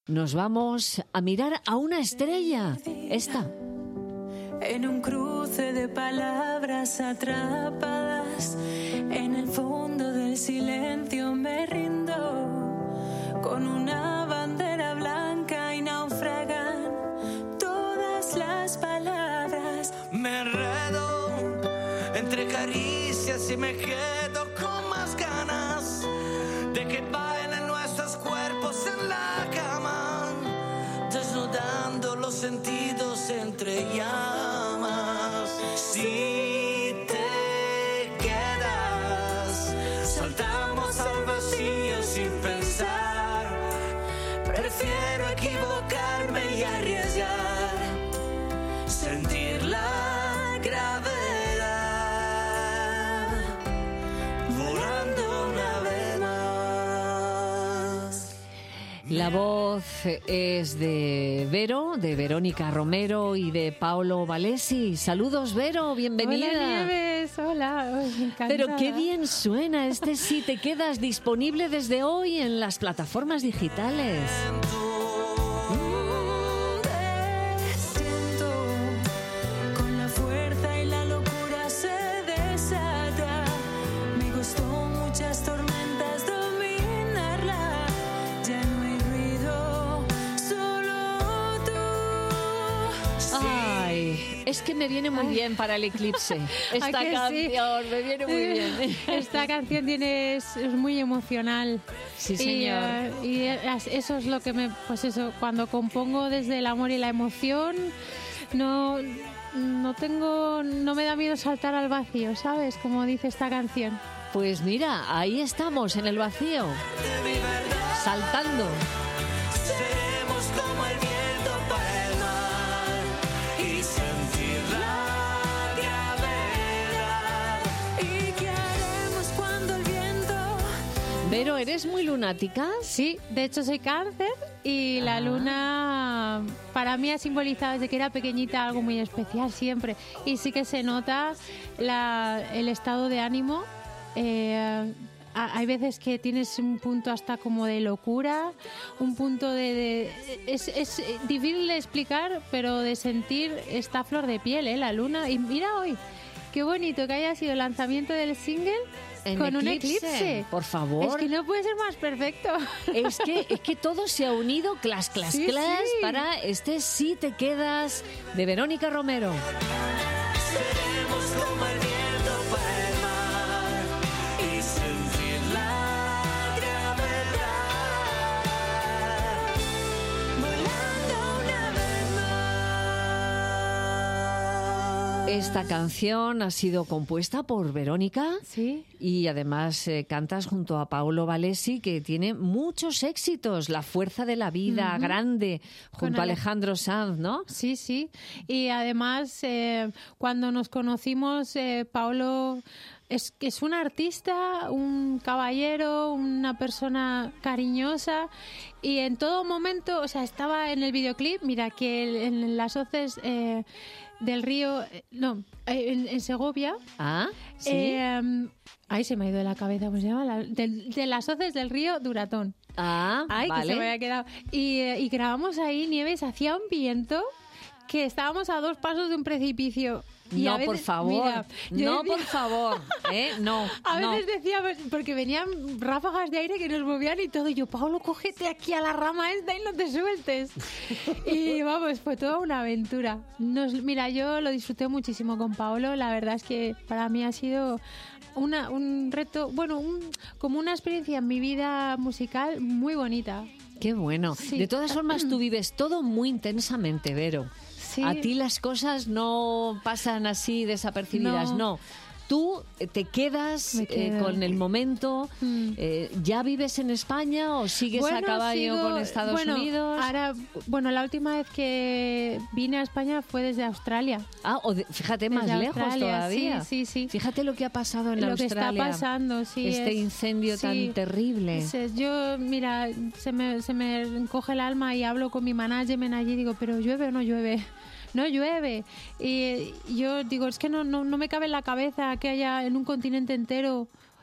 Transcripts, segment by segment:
nos vamos a mirar a una estrella. Esta. En un cruce de palabras atrapadas, en el fondo del silencio me rindo, con una bandera blanca y naufragan todas las palabras. Me enredo entre caricias y me quedo con más ganas de que bailen nuestros cuerpos en la cama, desnudando los sentidos entre llamas. Si te quedas, saltamos al vacío sin pensar. Prefiero equivocarme y arriesgar, sentir la gravedad, volando una vez más. La voz es de Vero, de Verónica Romero y de Paolo Valesi. Saludos, Vero, bienvenida. Hola, Nieves, hola. Encantada. Pero qué bien suena este Si te quedas, disponible desde hoy en las plataformas digitales. Con la fuerza y la locura se desata. Me costó muchas tormentas dominarla. Ya no hay ruido, solo tú. Ay, es que me viene muy bien para el eclipse. Esta ¿A que canción sí? me viene muy bien. Esta canción es muy emocional. Sí, señor. Y eso es lo que pues eso, cuando compongo desde el amor y la emoción, no me da miedo saltar al vacío, ¿sabes? Como dice esta canción. Pues mira, ahí estamos en el vacío, saltando. Seremos como el viento para el mar y sentir la gravedad. ¿Y qué haremos cuando el viento? Vero, ¿eres muy lunática? Sí, de hecho soy Cáncer y la luna para mí ha simbolizado desde que era pequeñita algo muy especial siempre. Y sí que se nota el estado de ánimo. Hay veces que tienes un punto hasta como de locura, un punto es difícil de explicar, pero de sentir esta flor de piel, la luna. Y mira hoy, qué bonito que haya sido el lanzamiento del single con un eclipse. Por favor. Es que no puede ser más perfecto. Es que todo se ha unido, clas, Sí. para este Si te quedas, de Verónica Romero. Seremos como el viento para el mar y sentir la gravedad, Volando una vez más. Esta canción ha sido compuesta por Verónica. Sí. Y además cantas junto a Paolo Valesi, que tiene muchos éxitos. La fuerza de la vida, Grande, junto a Alejandro Sanz, ¿no? Sí, sí. Y además, cuando nos conocimos, Paolo es un artista, un caballero, una persona cariñosa. Y en todo momento, o sea, estaba en el videoclip, mira, que en las hoces del río, en Segovia. Ah, sí. Ay, se me ha ido de la cabeza, ¿cómo se llama? De las hoces del río Duratón. Ah, Ay, vale. que se me había quedado. Y grabamos ahí, Nieves, hacía un viento que estábamos a 2 pasos de un precipicio. Y No, a veces, por favor. mira, yo No, decía- por favor. No. A no. veces decíamos, porque venían ráfagas de aire que nos movían y todo. Y yo, Pablo, cógete aquí a la rama esta y no te sueltes. Y vamos, fue toda una aventura. Mira, yo lo disfruté muchísimo con Pablo. La verdad es que para mí ha sido un reto, bueno, como una experiencia en mi vida musical muy bonita. Qué bueno. Sí. De todas formas, tú vives todo muy intensamente, Vero. Sí. A ti las cosas no pasan así desapercibidas, no. Tú te quedas Me quedo. con el momento. ¿Ya vives en España o sigues a caballo con Estados Unidos? Ahora, la última vez que vine a España fue desde Australia. Ah, fíjate, más Desde lejos Australia, todavía. sí. Fíjate lo que ha pasado en Lo Australia. que está pasando, sí. Este incendio tan terrible. Yo, mira, se me encoge el alma y hablo con mi management allí y digo, ¿pero llueve o no llueve? No llueve. Y yo digo, es que no me cabe en la cabeza que haya en un continente entero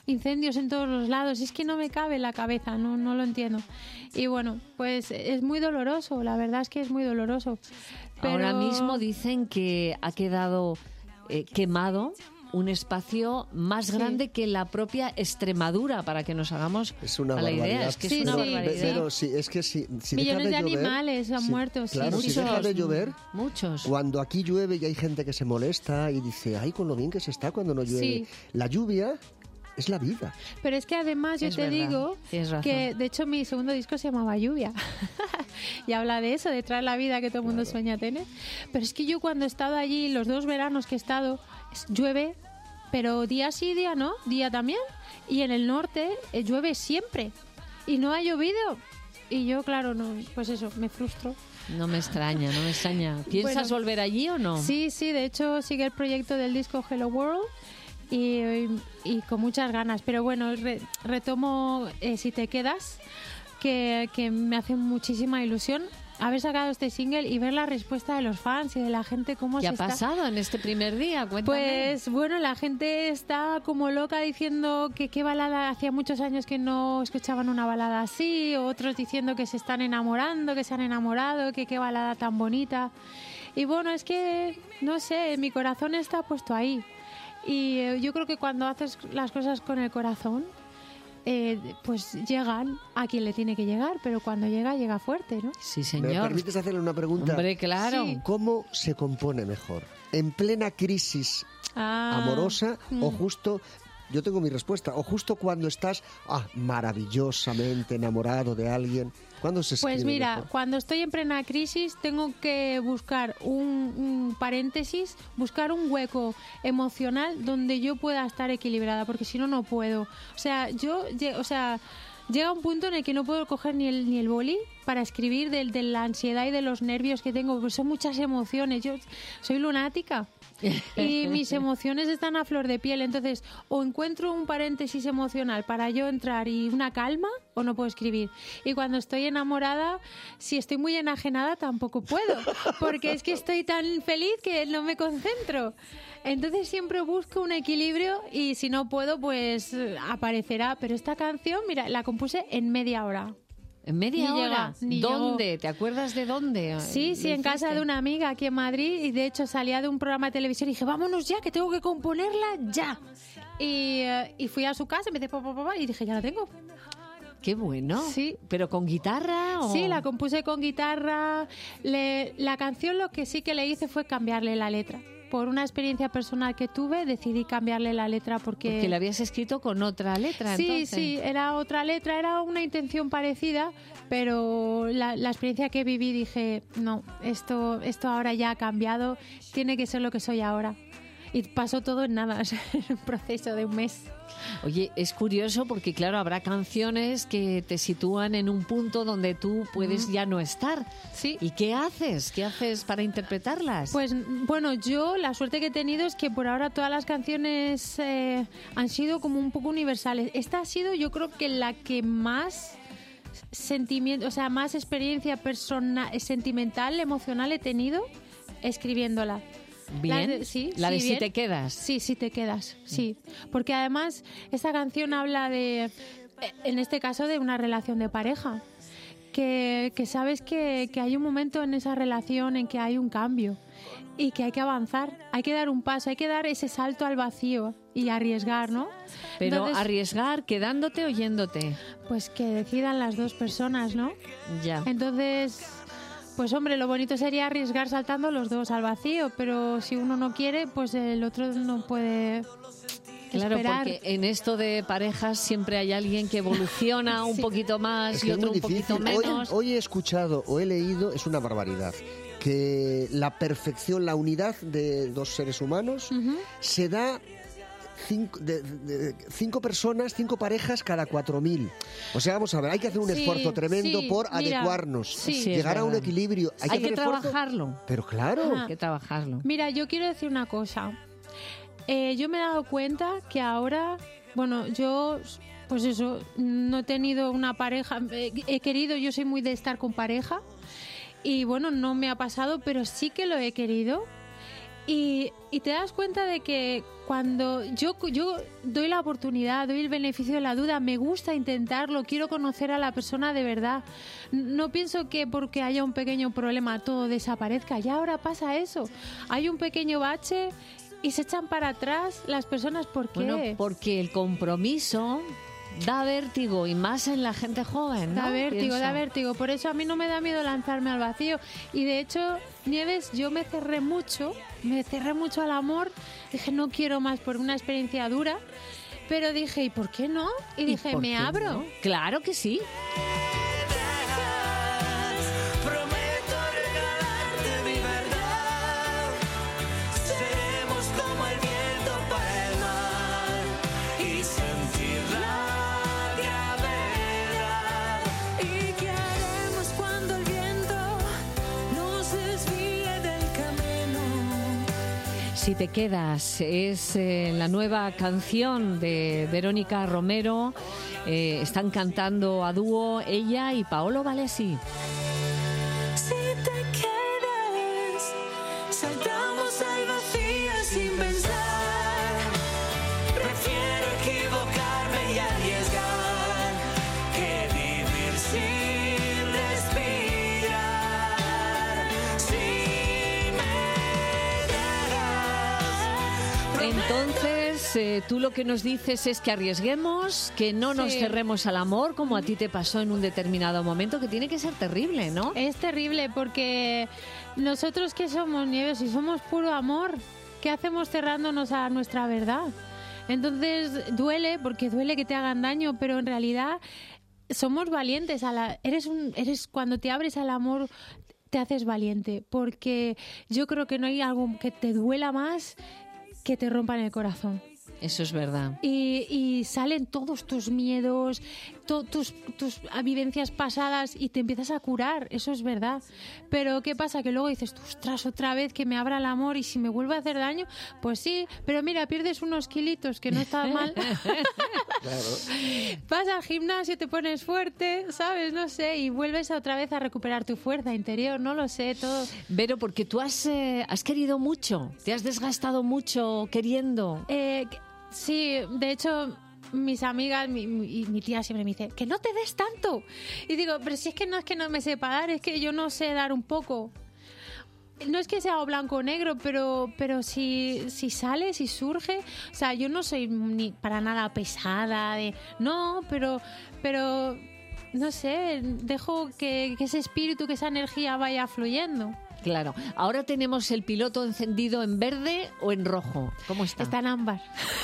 incendios en todos los lados. Es que no me cabe en la cabeza, no lo entiendo. Y bueno, pues es muy doloroso, la verdad es que es muy doloroso. Pero... Ahora mismo dicen que ha quedado quemado un espacio más grande que la propia Extremadura, para que nos hagamos Es una a la barbaridad. idea. Es que Sí, es una sí, barbaridad. Pero sí, es que si deja Millones de llover, animales han muerto, sí. Claro, si deja de llover, Muchos. cuando aquí llueve y hay gente que se molesta y dice, ay, con lo bien que se está cuando no llueve. Sí. La lluvia es la vida. Pero es que además yo Es te verdad, digo tienes razón. que de hecho mi segundo disco se llamaba Lluvia y habla de eso, de traer la vida que todo el mundo sueña tener. Pero es que yo cuando he estado allí, los 2 veranos que he estado, llueve, pero día sí, día no, día también. Y en el norte llueve siempre y no ha llovido. Y yo, claro, no, pues eso, me frustro. No me extraña, no me extraña. ¿Piensas Bueno, volver allí o no? Sí, de hecho sigue el proyecto del disco Hello World y con muchas ganas. Pero bueno, retomo Si te quedas, que me hace muchísima ilusión haber sacado este single y ver la respuesta de los fans y de la gente cómo ¿Qué se ha está... pasado en este primer día? Cuéntame. Pues bueno, la gente está como loca diciendo que qué balada, hacía muchos años que no escuchaban una balada así, otros diciendo que se están enamorando, que se han enamorado, que qué balada tan bonita. Y bueno, es que, no sé, mi corazón está puesto ahí. Y yo creo que cuando haces las cosas con el corazón, pues llegan a quien le tiene que llegar, pero cuando llega fuerte, ¿no? Sí, ¿Me señor. permites hacerle una pregunta? Hombre, claro. Sí. ¿Cómo se compone mejor? ¿En plena crisis amorosa o justo... Yo tengo mi respuesta. O justo cuando estás maravillosamente enamorado de alguien. ¿Cuándo se escribe Pues mira, mejor? cuando estoy en plena crisis tengo que buscar un paréntesis, buscar un hueco emocional donde yo pueda estar equilibrada, porque si no, no puedo. O sea, llega un punto en el que no puedo coger ni el boli para escribir de la ansiedad y de los nervios que tengo, porque son muchas emociones. Yo soy lunática. Y mis emociones están a flor de piel, entonces o encuentro un paréntesis emocional para yo entrar y una calma o no puedo escribir. Y cuando estoy enamorada, si estoy muy enajenada tampoco puedo, porque es que estoy tan feliz que no me concentro. Entonces siempre busco un equilibrio y si no puedo pues aparecerá, pero esta canción, mira, la compuse en media hora. ¿En media Ni hora? llega, ni ¿Dónde? ¿Te acuerdas de dónde? Sí, lo en casa hiciste? de una amiga aquí en Madrid y de hecho salía de un programa de televisión y dije, vámonos ya, que tengo que componerla ya. Y fui a su casa, empecé y dije, ya la tengo. Qué bueno. Sí. ¿Pero con guitarra o...? Sí, la compuse con guitarra. La canción lo que sí que le hice fue cambiarle la letra. Por una experiencia personal que tuve, decidí cambiarle la letra Porque la habías escrito con otra letra, Sí, entonces. sí, era otra letra, era una intención parecida, pero la experiencia que viví dije, no, esto ahora ya ha cambiado, tiene que ser lo que soy ahora. Y pasó todo en nada, en un proceso de un mes. Oye, es curioso porque, claro, habrá canciones que te sitúan en un punto donde tú puedes ya no estar. Sí. ¿Y qué haces? ¿Qué haces para interpretarlas? Pues bueno, yo la suerte que he tenido es que por ahora todas las canciones han sido como un poco universales. Esta ha sido, yo creo que la que más sentimiento, o sea, más experiencia personal, sentimental, emocional he tenido escribiéndola. Bien. La de Si Si bien. te quedas. Sí, si te quedas, sí. Porque además esta canción habla de, en este caso, de una relación de pareja. Que sabes que hay un momento en esa relación en que hay un cambio y que hay que avanzar, hay que dar un paso, hay que dar ese salto al vacío y arriesgar, ¿no? Pero Entonces, arriesgar, quedándote o yéndote. pues que decidan las dos personas, ¿no? Ya. Entonces, pues hombre, lo bonito sería arriesgar saltando los dos al vacío, pero si uno no quiere, pues el otro no puede Claro, esperar. porque en esto de parejas siempre hay alguien que evoluciona un Sí. poquito más Es y que es otro muy un poquito difícil. menos. Hoy he escuchado o he leído, es una barbaridad, que la perfección, la unidad de dos seres humanos se da cinco personas, 5 parejas cada 4.000. O sea, vamos a ver, hay que hacer un Sí, esfuerzo tremendo sí, por mira, adecuarnos, sí. Sí, es llegar a un verdad. equilibrio. Hay que hacer esfuerzo, trabajarlo. pero claro, Ajá. Hay que trabajarlo. Mira, yo quiero decir una cosa. Yo me he dado cuenta que ahora, bueno, yo, pues eso, no he tenido una pareja, he querido, yo soy muy de estar con pareja y bueno, no me ha pasado, pero sí que lo he querido y y te das cuenta de que cuando yo doy la oportunidad, doy el beneficio de la duda, me gusta intentarlo, quiero conocer a la persona de verdad. No pienso que porque haya un pequeño problema todo desaparezca. Ya ahora pasa eso. Hay un pequeño bache y se echan para atrás las personas. ¿Por qué? Bueno, porque el compromiso da vértigo, y más en la gente joven, ¿no? Da Pienso. vértigo. Por eso a mí no me da miedo lanzarme al vacío. Y de hecho, Nieves, yo me cerré mucho al amor. Dije, no quiero más por una experiencia dura. Pero dije, ¿y por qué no? Y dije, por me qué abro. no? Claro que sí. Prometo regalarte mi verdad. Seremos como el viento para el mar y sentir la gravedad. ¿Y qué haremos cuando el viento nos desvíe del camino? Si te quedas es la nueva canción de Verónica Romero. Están cantando a dúo ella y Paolo Valesi. Si te quedas, saltamos al vacío sin pensar. Prefiero equivocarme y arriesgar que vivir sin respirar. Si me dejas. Entonces, tú lo que nos dices es que arriesguemos, que no nos Sí. cerremos al amor, como a ti te pasó en un determinado momento, que tiene que ser terrible, ¿no? Es terrible porque nosotros que somos, Nieves, si somos puro amor, ¿qué hacemos cerrándonos a nuestra verdad? Entonces duele, porque duele que te hagan daño, pero en realidad somos valientes. Eres cuando te abres al amor, te haces valiente, porque yo creo que no hay algo que te duela más que te rompan el corazón. Eso es verdad. Y salen todos tus miedos, tus vivencias pasadas y te empiezas a curar, eso es verdad. Pero ¿qué pasa? Que luego dices, ostras, otra vez que me abra el amor y si me vuelve a hacer daño, pues sí, pero mira, pierdes unos kilitos que no está mal. Vas al gimnasio, te pones fuerte, ¿sabes? No sé, y vuelves otra vez a recuperar tu fuerza interior, no lo sé, todo. Vero, porque tú has querido mucho, te has desgastado mucho queriendo. Sí, de hecho, mis amigas y mi tía siempre me dice que no te des tanto. Y digo, pero si es que no me sepa dar, es que yo no sé dar un poco. No es que sea o blanco o negro, pero si sale, si surge, o sea, yo no soy ni para nada pesada, no, pero no sé, dejo que ese espíritu, que esa energía vaya fluyendo. Claro. Ahora tenemos el piloto encendido en verde o en rojo. ¿Cómo está? Está en ámbar.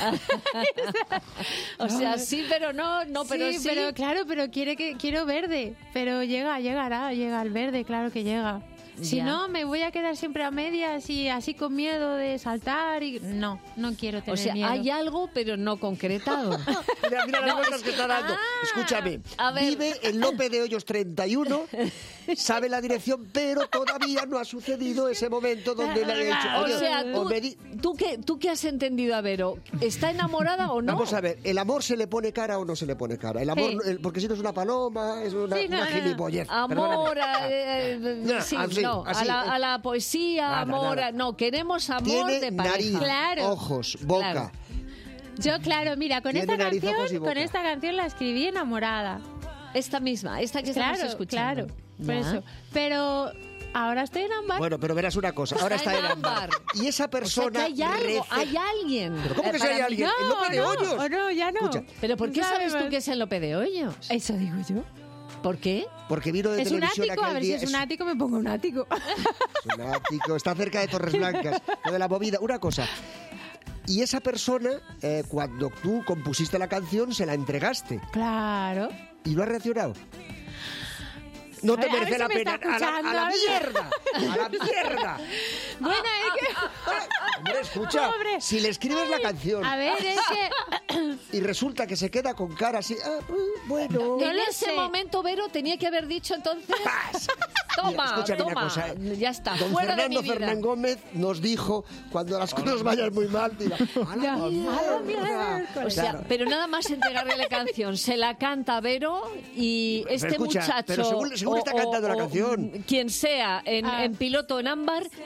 O sea, sí, pero no, pero sí. Pero claro, pero quiero verde. Pero llega el verde, claro que llega. Si Ya. no, me voy a quedar siempre a medias y así con miedo de saltar y no quiero tener O sea, miedo. hay algo, pero no concretado. Mira las vueltas que está dando. Escúchame, a ver. vive en Lope de Hoyos 31, sabe la dirección, pero todavía no ha sucedido ese momento donde le he dicho, O oye, sea, o me di- ¿tú qué has entendido, a Vero? ¿Está enamorada o no? Vamos a ver, ¿el amor se le pone cara o no se le pone cara? El amor, Sí. porque si no es una paloma, es una, Sí, no, una no. gilipollez. Amor, Ya, sí, así, no, así. a la poesía, Nada, amor, nada. no, queremos amor Tiene de pareja. nariz, Claro. ojos, boca. Claro. Yo, claro, mira, con Tiene esta nariz, ojos y canción, boca. con esta canción la escribí enamorada. Esta misma, esta que estamos escuchando. Claro, por Ya. eso. Pero ahora estoy en ámbar. Bueno, pero verás una cosa, ahora está en ámbar. Y esa O sea, persona que hay algo, rece- hay alguien. ¿Pero cómo que si Para hay mí- alguien? ¿En Lope de Hoyos? no, ya no. Escucha, ¿Pero por qué sabes tú ¿Sabes? que es en Lope de Hoyos? Eso digo yo. ¿Por qué? Porque vino de Es un televisión ático, a aquel ver si día. es un ático, me pongo un ático. Es un ático, está cerca de Torres Blancas, lo de la movida. Una cosa, y esa persona, cuando tú compusiste la canción, se la entregaste Claro. y no ha reaccionado. No te A ver merece si la me pena. está ¡A escuchando, la a ver si- mierda! ¡A la mierda! Bueno, es que... Hombre, escucha, Pobre. si le escribes la canción A ver, es que... y resulta que se queda con cara así, bueno... No en lo ese sé. momento, Vero, tenía que haber dicho entonces... Toma, Escúchame una toma, cosa, ya está, Don fuera Fernando de mi vida. Fernán Gómez nos dijo, cuando las cosas vayan muy mal, diga, ¡a la Ya, mierda! a la mierda. O sea, Claro. pero nada más entregarle la canción, se la canta a Vero y este escucha, muchacho... pero según está cantando la canción. Quien sea, Ah. en piloto en ámbar, no reacciona.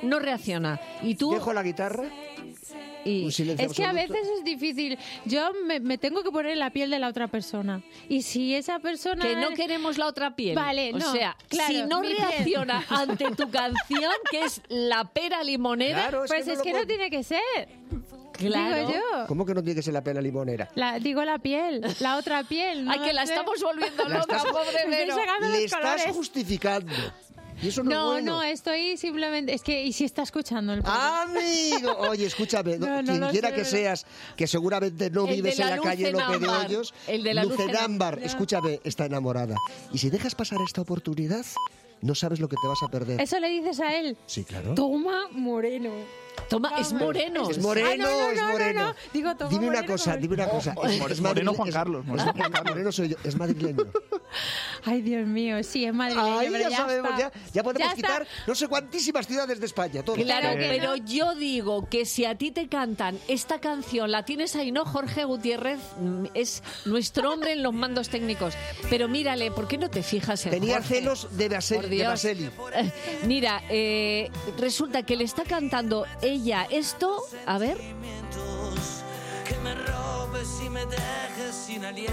reacciona. Y tú... Dejo la guitarra, y un silencio Es que a absoluto. veces es difícil. Yo me tengo que poner en la piel de la otra persona. Y si esa persona... que no queremos la otra piel. Vale, o no, sea, claro, si no mi piel. reacciona ante tu canción, que es la pera limonera, Claro, Pues es que no tiene que ser. claro. Digo yo. ¿Cómo que no tiene que ser la pena limonera? Digo la piel, la otra piel. No Ay, que la sé. estamos volviendo La loca, estás- pobre Me estoy Vero. sacando Le los estás colores. justificando. Y eso no, es No, bueno. no, estoy simplemente... Es que, ¿y si está escuchando el programa? Amigo, oye, escúchame, No, no quien lo quiera sé, que pero- seas, que seguramente no El de vives la en la luz calle en Lope de ámbar. Hoyos, El de la luz en ámbar, escúchame, está enamorada. Y si dejas pasar esta oportunidad, no sabes lo que te vas a perder. Eso le dices a él. Sí, claro. Toma moreno. Toma, es moreno. Es moreno, Ah, no, es no, no, moreno. no. Digo, toma Dime una moreno, cosa, no. dime una cosa. Es moreno Juan Carlos, moreno Juan Carlos. Moreno soy yo, es madrileño. Ay, Dios mío, sí, es madrileño, Ahí pero ya sabemos, está. ya podemos Ya está. quitar no sé cuantísimas ciudades de España. Todo. Claro, Claro que pero no. yo digo que si a ti te cantan esta canción, la tienes ahí, ¿no? Jorge Gutiérrez es nuestro hombre en los mandos técnicos. Pero mírale, ¿por qué no te fijas en Tenía Jorge? celos de Por Dios. Baseli. Mira, resulta que le está cantando ella esto, a ver, Que me robes y me dejes sin aliento.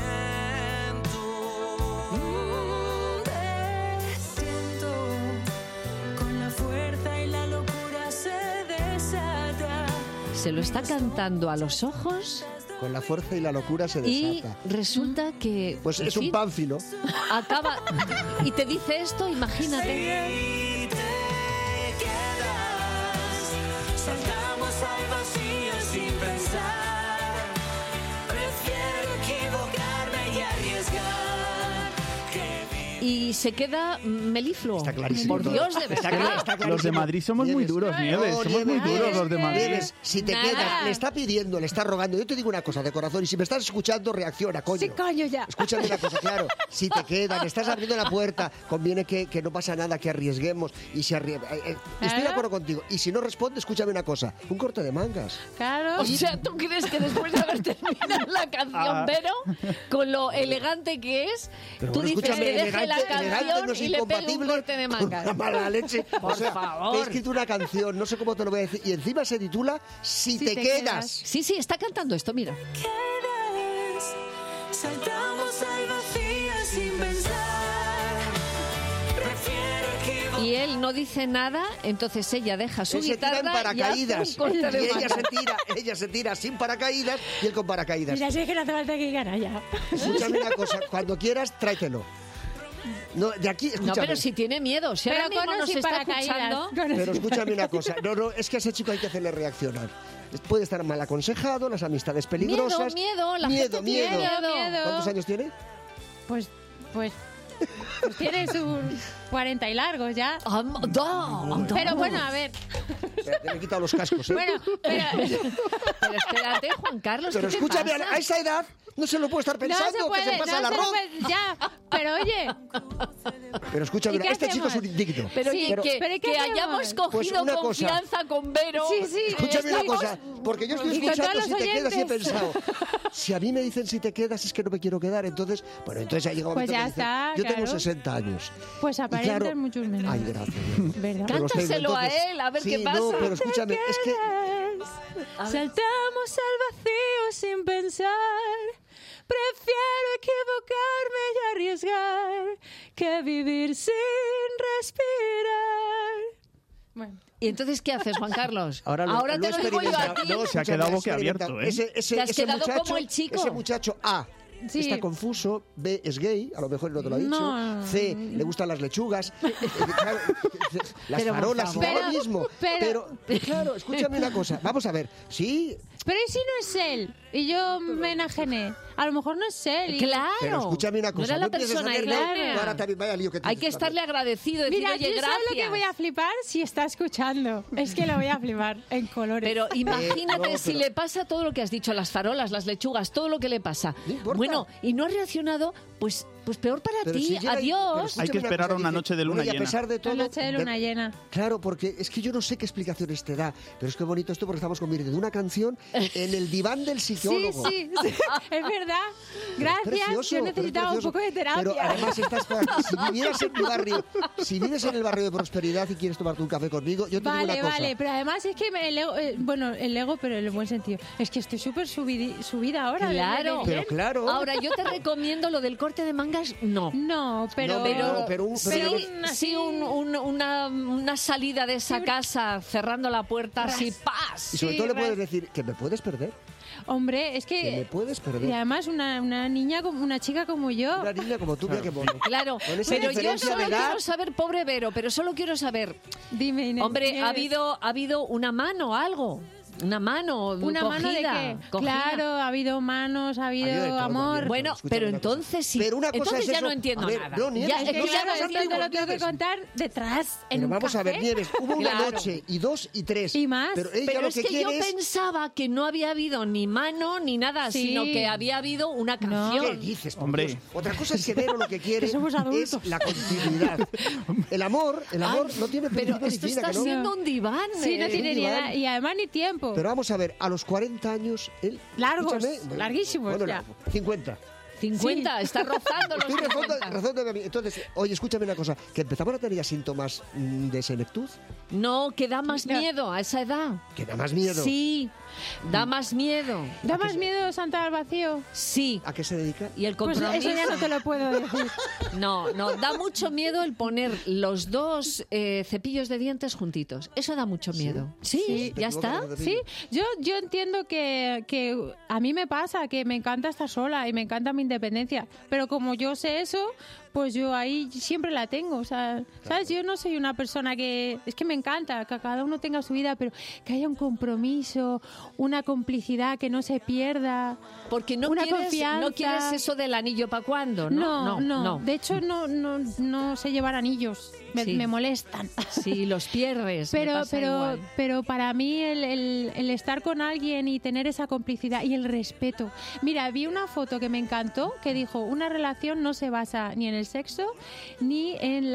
Te siento con la fuerza y la locura se desata. se lo está cantando a los ojos Con la fuerza y la locura se y desata. resulta que... Pues en es un fin, pánfilo. acaba y te dice esto, imagínate. Y te quedas. Saltamos al vacío sin pensar. Prefiero equivocarme y arriesgar. Que Y se queda melifluo. Está clarísimo. Por Dios, de Está verdad. cla- está clarísimo. Los de Madrid somos muy Nieves. duros, Nieves. No, Somos muy Nieves, duros los de Madrid. Nieves, si te Nada. quedas, le está pidiendo, le está rogando. Yo te digo una cosa de corazón, y si me estás escuchando, reacciona, coño. Sí, coño, ya. Escúchame una cosa, claro. Si te quedas, le estás abriendo la puerta, conviene que no pasa nada, que arriesguemos. Y si estoy de Claro. acuerdo contigo. Y si no responde, escúchame una cosa. Un corte de mangas. Claro. O sea, ¿tú crees que después de haber terminado la canción, Vero, con lo elegante que es, Pero tú bueno, dices escúchame, que deje la elegante canción no es y le pegue un incompatible corte de con mangas? una mala leche. Por favor. He escrito una canción, no sé cómo te lo voy a decir, y encima se titula Si te te quedas. Sí, sí, está cantando esto, mira. Quedas. Saltamos al vacío sin pensar. prefiero equivocarme. Y él no dice nada, entonces ella deja su Él se tira en guitarra y hace paracaídas. un corte de Y ella mangas. ella se tira sin paracaídas y él con paracaídas. Mira, si es que no hace falta que gana ya. Escúchame una cosa, cuando quieras, tráetelo. No, de aquí, No, escúchame. pero si tiene miedo, si ahora Pero mismo con o nos sin está paracaídas. escuchando... Con o Pero sin- escúchame una cosa. No, es que a ese chico hay que hacerle reaccionar. Puede estar mal aconsejado, las amistades peligrosas. Miedo, la gente tiene miedo. ¿Cuántos años tiene? Pues tiene sus 40 y largos ya. Pero bueno, a ver. Espérate, me he quitado los cascos, ¿eh? Bueno, pero... Pero espérate, Juan Carlos, pero ¿qué te escúchame, pasa? a esa edad no se lo puede estar No pensando, se puede, que se pasa el no se arroz. puede, ya. Pero oye, Pero escúchame, ¿Y qué este chico es un hacemos? indigno. Pero, Sí, oye, que, pero ¿y qué que hacemos? hayamos Pues cogido una cosa. confianza con Vero. sí, sí. Escúchame una estamos- cosa, porque yo estoy Y con escuchando todos si los te quedas y he oyentes. pensado, si a mí me dicen si te quedas es que no me quiero quedar, entonces, bueno, entonces ha llegado un Pues momento ya que dices, está, yo tengo claro. 60 años. Pues Y aparentan claro- muchos menos. Ay, gracias. ¿Verdad? Que los tengo, Cántaselo a entonces- él, a ver sí, qué pasa. No, pero escúchame, es que Saltamos al vacío sin pensar. Prefiero equivocarme y arriesgar que vivir sin respirar. Bueno. ¿Y entonces qué haces, Juan Carlos? ahora, Ahora te lo digo yo a ti. Se ha quedado boquiabierto, ¿eh? Te has quedado muchacho, como el chico. Ese muchacho A. Sí. Está confuso, B es gay, a lo mejor no te lo ha dicho. No. C, le gustan las lechugas, claro, las Pero, por farolas, y favor. da lo mismo. Pero, claro, escúchame una cosa, vamos a ver, sí, Pero ¿y si no es él? Y yo me enajené. A lo mejor no es él. y- Claro. pero escúchame una cosa, No era la empieces a persona hacer, errónea. no, ahora también vaya lío que Hay que tienes estarle también. agradecido, decir, Mira, oye, yo gracias. sé lo que voy a flipar si está escuchando. Es que lo voy a flipar en colores. Pero imagínate no, si pero- le pasa todo lo que has dicho, las farolas, las lechugas, todo lo que le pasa. No importa. Bueno, y no ha reaccionado, pues peor para Pero ti. si llega- pero Adiós. escúchame Hay que esperar cosa, una dice, noche de luna bueno, y a llena. pesar de todo, La noche de luna llena. Claro, porque es que yo no sé qué explicaciones te da, pero es que bonito esto porque estamos convirtiendo una canción en el diván del Sí, psicólogo. sí, sí. Es verdad. verdad. Gracias, yo necesitaba un poco de terapia. Pero además si vivieras en mi barrio, si vives en el barrio de Prosperidad y quieres tomarte un café conmigo, yo te digo una cosa. Vale, pero además es que el ego, pero en el buen sentido. Es que estoy súper subida ahora. Claro, pero claro. Ahora, yo te recomiendo lo del corte de mangas, no. No, pero una salida de esa casa cerrando la puerta así, ¡paz! Y sobre todo le puedes decir que me puedes perder. Hombre, es que me puedes perder. Y además una niña, una chica como yo. Una niña como tú, mira qué mono. Claro, pero yo solo quiero saber, pobre Vero, pero solo quiero saber. Dime, Inés. Hombre, ¿ha habido una mano, algo? ¿Una mano de qué? Cogida. Claro, ha habido manos, ha habido amor. Bueno, pero entonces sí. Pero una cosa entonces es ya eso. no entiendo nada. No, Nieves, es que te lo tengo que contar detrás, pero vamos a ver, Nieves, hubo una Claro. noche, y 2 y 3. Y más. Pero ella Pero lo es que que quiere yo es... pensaba que no había habido ni mano ni nada, Sí. sino que había habido una ¿Qué canción. dices, por Hombre. Dios? Otra cosa es que Vero lo que quiere Que somos adultos. es la continuidad. El amor no tiene Pero principio ni esto fin, ¿a está que no? siendo un diván. Sí, no tiene ni diván. edad y además ni tiempo. Pero vamos a ver, a los 40 años... Largos, escúchame, larguísimos bueno, ya. 50. 50, está rozando los Estoy 50. razón de mí. Entonces, oye, escúchame una cosa, que empezamos a tener ya síntomas de senectud, No, que da más miedo a esa edad. que da más miedo. Sí, da más miedo. ¿Da más miedo saltar al vacío? Sí. ¿A qué se dedica? Y el Pues compromiso. eso ya no te lo puedo decir. No, da mucho miedo el poner los dos cepillos de dientes juntitos. Eso da mucho miedo. Sí, ya está. Sí, yo entiendo que a mí me pasa que me encanta estar sola y me encanta mi independencia, pero como yo sé eso, pues yo ahí siempre la tengo, o sea, ¿sabes? Yo no soy una persona que... Es que me encanta que cada uno tenga su vida, pero que haya un compromiso, una complicidad, que no se pierda. Porque no una quieres confianza. eso del anillo para cuándo, ¿no? No. De hecho, no sé llevar anillos. Sí. Me molestan. Sí, los pierdes. me pasa igual. Pero para mí el estar con alguien y tener esa complicidad y el respeto. Mira, vi una foto que me encantó que dijo, una relación no se basa ni en el sexo ni en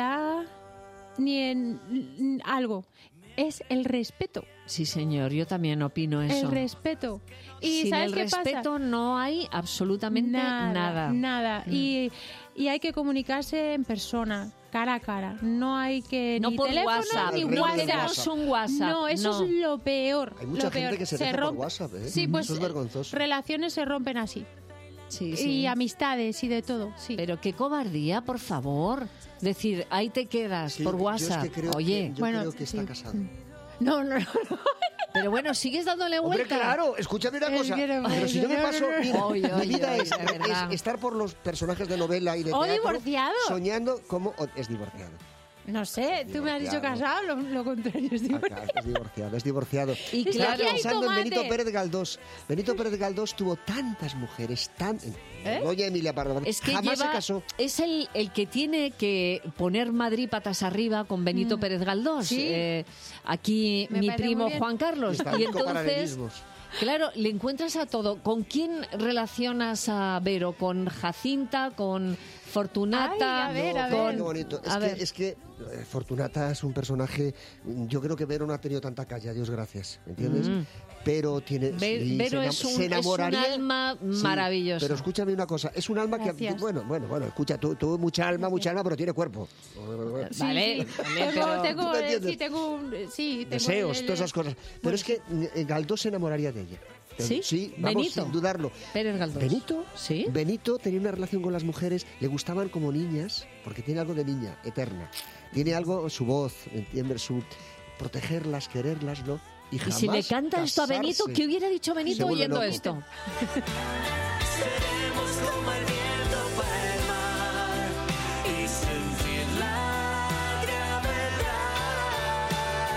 algo. Es el respeto. Sí, señor, yo también opino eso. El respeto. Y Sin ¿sabes el qué respeto pasa? no hay absolutamente nada. Nada. Y hay que comunicarse en persona, cara a cara. No hay que No ni por teléfono WhatsApp. ni No WhatsApp. tenemos un WhatsApp. No, eso es lo peor. Hay mucha lo gente peor. que se deja por WhatsApp, ¿eh? Sí, pues Eso es vergonzoso. relaciones se rompen así. Sí, Y sí. amistades y de todo, sí. Pero qué cobardía, por favor. Decir, ahí te quedas Sí, por yo WhatsApp. es que creo Oye, yo creo que está sí. casado. No. pero bueno, sigues dándole Hombre, vuelta. claro, escúchame una Es cosa. que no Pero si yo me paso... Mira, Oye, mi vida oye, es de verdad. estar por los personajes de novela y de O teatro... divorciado. Soñando como... Es divorciado. No sé, tú me has dicho casado, lo contrario es divorciado. Es divorciado. Y Es que claro, aquí hay Pensando en tomate. Benito Pérez Galdós. Benito Pérez Galdós tuvo tantas mujeres, Doña Emilia Pardo. es que jamás se casó. es el que tiene que poner Madrid patas arriba con Benito Pérez Galdós. Sí. Aquí Me mi parece primo muy bien. Juan Carlos. Están Y con entonces, paralelismos. claro, le encuentras a todo. ¿Con quién relacionas a Vero? ¿Con Jacinta? ¿con Fortunata? Ay, a ver. Qué con... bonito. a ver. Es que Fortunata es un personaje... Yo creo que Vero no ha tenido tanta calle, a Dios gracias. ¿Me entiendes? Pero tiene... sí, Vero se enamoraría. es un alma Sí, maravillosa. pero escúchame una cosa. Es un alma Gracias. que... Bueno, escucha, tú mucha alma, pero tiene cuerpo. Sí, Vale, sí. vale, pero- Tengo, ¿Tú me entiendes? tengo Deseos, el- todas esas cosas. Pero es que Galdós se enamoraría de ella. ¿Sí? Sí, vamos, Benito. sin dudarlo. Pérez Galdós. ¿Benito? ¿Sí? Benito tenía una relación con las mujeres, le gustaban como niñas, porque tiene algo de niña, eterna. Tiene algo, su voz, ¿entiendes? Su protegerlas, quererlas, ¿no? Y jamás si le canta esto a Benito, casarse. ¿qué hubiera dicho Benito Se vuelve oyendo loco. esto? Seremos como el viento para el mar y sentir la gravedad.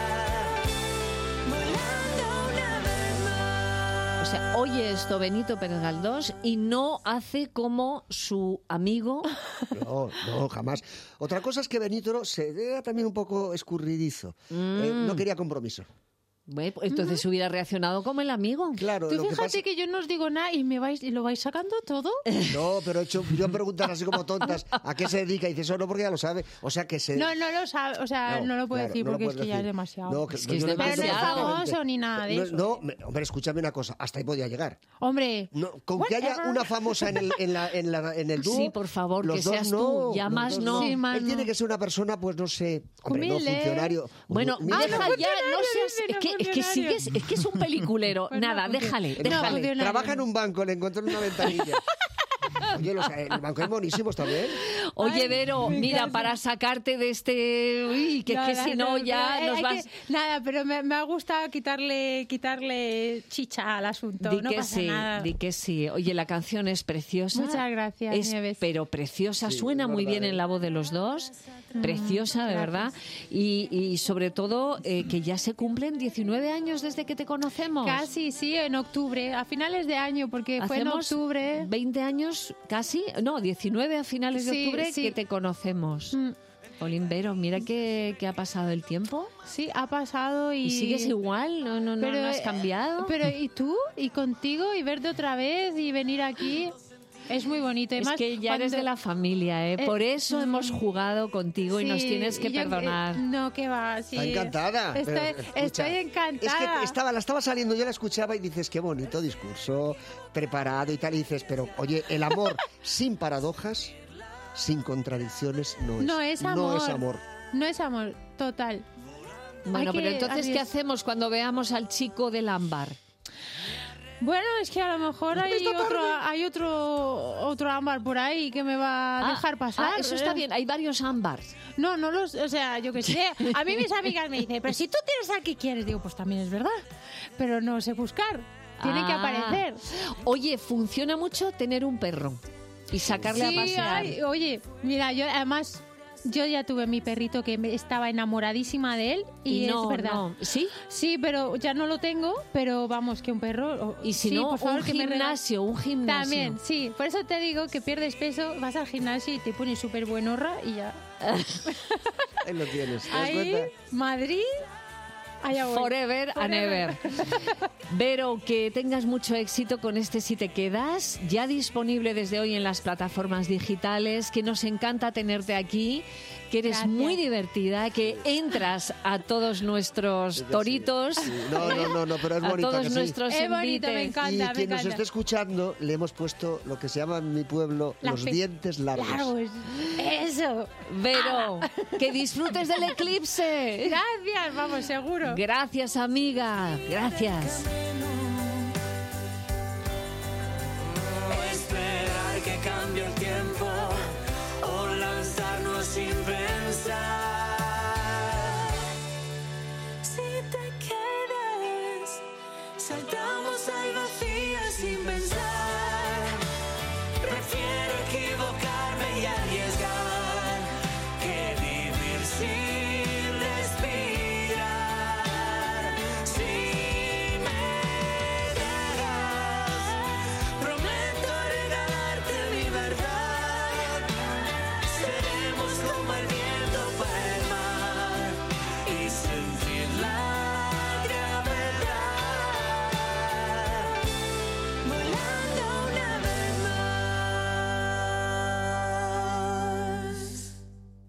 Volando una vez más. O sea, oye esto Benito Pérez Galdós y no hace como su amigo. No, jamás. Otra cosa es que Benito era también un poco escurridizo. No quería compromiso. Bueno, entonces hubiera reaccionado como el amigo. Claro. Tú fíjate que yo no os digo nada y lo vais sacando todo. No, pero yo preguntar así como tontas a qué se dedica y dices eso no porque ya lo sabe. O sea que se... No lo sabe, o sea, no lo puedo decir porque es que ya es demasiado. No, es que es pero no es demasiado. famoso ni nada de eso. No, hombre, escúchame una cosa, hasta ahí podía llegar. Hombre. No, con que haya una famosa en el dúo. Sí, por favor, los que dos seas no, tú, ya los más dos no. Sí, más Él no. tiene que ser una persona, pues no sé, hombre, no Humilde. funcionario. Bueno, deja ya, no seas... Es que funcionario. sigues, es que es un peliculero. Pues no Nada, funciona. déjale. funcionario. Trabaja en un banco, le encontró en una ventanilla. Oye, el banco es buenísimos también. Oye, Ay, Vero, me mira, encanta. para sacarte de este... Uy, que es que si no ya nos vas... Nada, pero me ha gustado quitarle chicha al asunto. Di No que pasa sí, nada. di que sí. Oye, la canción es preciosa. Muchas gracias, Es, Nieves. pero preciosa, Sí, suena es muy verdad, bien en la voz de los dos. Preciosa, de verdad. Y sobre todo, que ya se cumplen 19 años desde que te conocemos. Casi, sí, en octubre, a finales de año, porque fue en Hacemos octubre. 20 años casi, no, 19 a finales de Sí, octubre sí. que te conocemos. Olimbero, mira que ha pasado el tiempo. Sí, ha pasado y... ¿Y sigues igual? ¿No has cambiado? Pero ¿y tú? ¿Y contigo? ¿Y verte otra vez? ¿Y venir aquí? Es muy bonito. Es Además, que ya eres cuando- de la familia, ¿eh? Por eso hemos jugado contigo y nos Sí, tienes que y yo- perdonar. no, que va, sí. Está encantada. Estoy, pero, escucha, estoy encantada. Es que la estaba saliendo, yo la escuchaba y dices, qué bonito discurso, preparado y tal. Y dices, pero oye, el amor sin paradojas, sin contradicciones, No es amor. No es amor. No es amor, total. Bueno, Hay pero que- entonces, hay ¿qué que- hacemos cuando veamos al chico del ámbar? Bueno, es que a lo mejor hay otro ámbar por ahí que me va a dejar pasar. eso está bien, hay varios ámbars. No los, o sea, yo qué sé. A mí mis amigas me dicen, pero si tú tienes al que quieres, digo, pues también es verdad. Pero no sé buscar. Tiene que aparecer. Oye, funciona mucho tener un perro y sacarle a pasear. ay, oye, mira, yo ya tuve mi perrito que estaba enamoradísima de él y no, es verdad. no. ¿Sí? Sí, pero ya no lo tengo, pero vamos, que un perro... Y si sí, no, por favor, un que me gimnasio. También, sí. Por eso te digo que pierdes peso, vas al gimnasio y te pones súper buenorra y ya. Ahí lo tienes, ¿te das Ahí, cuenta? Madrid, allá voy. Forever and ever. Vero, que tengas mucho éxito con este Si te quedas, ya disponible desde hoy en las plataformas digitales, que nos encanta tenerte aquí, que eres Gracias. muy divertida, que entras a todos nuestros toritos, Sí. No, pero es a bonito. todos que sí. nuestros Es bonito, me envites. encanta. Y me quien nos encanta. esté escuchando, le hemos puesto lo que se llama en mi pueblo los dientes largos. Largos. Eso. Vero, que disfrutes del eclipse. Gracias, vamos, seguro. Gracias, amiga. Gracias. Esperar que cambie el tiempo o lanzarnos sin pensar. Si te quedas, saltamos al